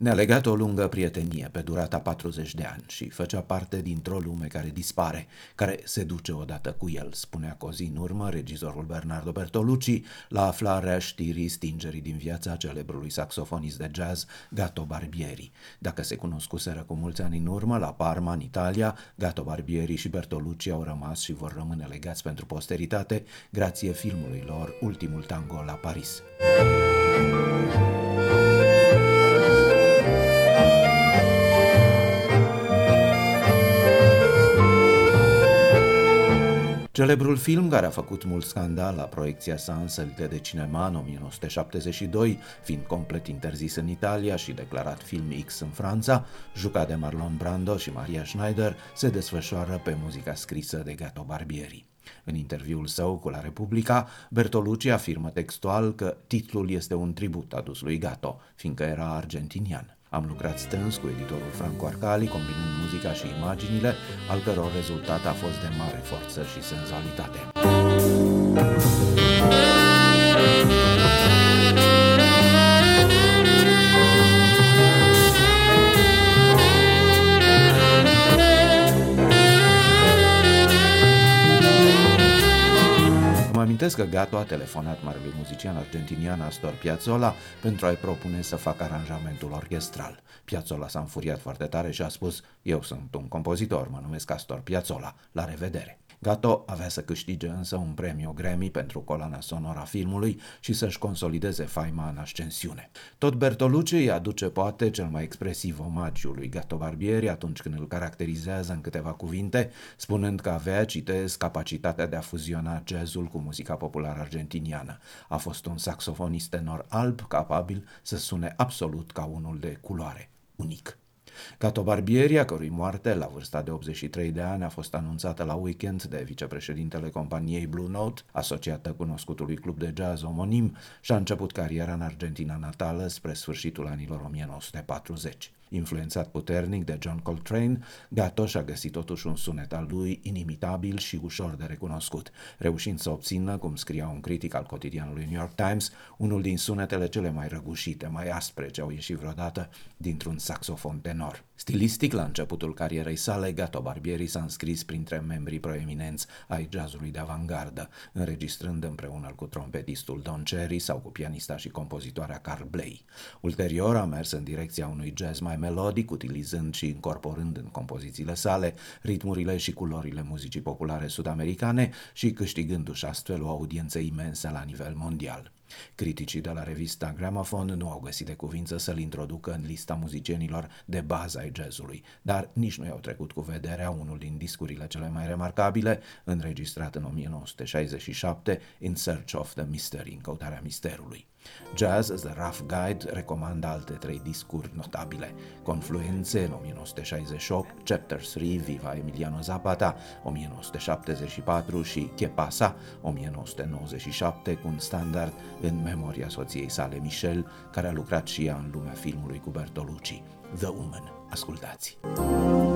Ne-a legat o lungă prietenie pe durata 40 de ani și făcea parte dintr-o lume care dispare, care se duce odată cu el, spunea cu o zi în urmă regizorul Bernardo Bertolucci la aflarea știrii stingerii din viața celebrului saxofonist de jazz Gato Barbieri. Dacă se cunoscuseră cu mulți ani în urmă la Parma, în Italia, Gato Barbieri și Bertolucci au rămas și vor rămâne legați pentru posteritate grație filmului lor Ultimul Tango la Paris. Celebrul film, care a făcut mult scandal la proiecția sa în sălile de cinema în 1972, fiind complet interzis în Italia și declarat film X în Franța, jucat de Marlon Brando și Maria Schneider, se desfășoară pe muzica scrisă de Gato Barbieri. În interviul său cu La Repubblica, Bertolucci afirmă textual că titlul este un tribut adus lui Gato, fiindcă era argentinian. Am lucrat strâns cu editorul Franco Arcali, combinând muzica și imaginile, al căror rezultat a fost de mare forță și senzualitate. Mă amintesc că Gato a telefonat marelui muzician argentinian Astor Piazzolla pentru a-i propune să facă aranjamentul orchestral. Piazzolla s-a înfuriat foarte tare și a spus: "Eu sunt un compozitor, mă numesc Astor Piazzolla, la revedere." Gato avea să câștige însă un premiu Grammy pentru coloana sonoră a filmului și să-și consolideze faima în ascensiune. Tot Bertolucci îi aduce poate cel mai expresiv omagiu lui Gato Barbieri atunci când îl caracterizează în câteva cuvinte, spunând că avea, citez, capacitatea de a fuziona jazzul cu muzica populară argentiniană. A fost un saxofonist tenor alb capabil să sune absolut ca unul de culoare, unic. Gato Barbieri, a cărui moarte la vârsta de 83 de ani a fost anunțată la weekend de vicepreședintele companiei Blue Note, asociată cunoscutului club de jazz omonim, și-a început cariera în Argentina natală spre sfârșitul anilor 1940. Influențat puternic de John Coltrane, Gato și-a găsit totuși un sunet al lui inimitabil și ușor de recunoscut, reușind să obțină, cum scria un critic al cotidianului New York Times, unul din sunetele cele mai răgușite, mai aspre ce au ieșit vreodată dintr-un saxofon tenor. Stilistic, la începutul carierei sale, Gato Barbieri s-a înscris printre membrii proeminenți ai jazzului de avantgardă, înregistrând împreună cu trompetistul Don Cherry sau cu pianista și compozitoarea Carl Bley. Ulterior a mers în direcția unui jazz mai melodic, utilizând și incorporând în compozițiile sale ritmurile și culorile muzicii populare sud-americane și câștigându-și astfel o audiență imensă la nivel mondial. Criticii de la revista Gramophone nu au găsit de cuvință să-l introducă în lista muzicienilor de bază ai jazzului, dar nici nu i-au trecut cu vederea unul din discurile cele mai remarcabile, înregistrat în 1967, In Search of the Mystery, în căutarea misterului. Jazz, The Rough Guide, recomandă alte 3 discuri notabile: Confluențe, în 1968, Chapter 3, Viva Emiliano Zapata, 1974 și Que Pasa, 1997, cu un standard în memoria soției sale Michelle, care a lucrat și ea în lumea filmului cu Bertolucci. The Woman. Ascultați!